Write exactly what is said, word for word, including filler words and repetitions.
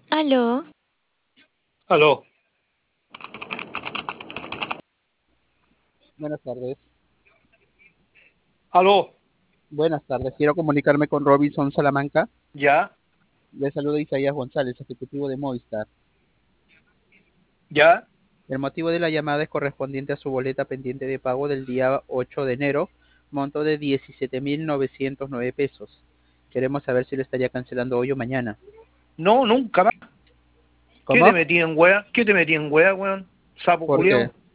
Aló, Aló, Buenas tardes. aló, Buenas tardes. Quiero comunicarme con Robinson Salamanca. ya, Le saluda Isaías González, ejecutivo de Movistar. ya, El motivo de la llamada es correspondiente a su boleta pendiente de pago del día ocho de enero, monto de diecisiete mil novecientos nueve pesos. Queremos saber si lo estaría cancelando hoy o mañana. no, nunca más. ¿Qué te ¿Cómo? metí en wea? ¿Qué te metí en wea, weón? Sapo ¿Por qué? culiao.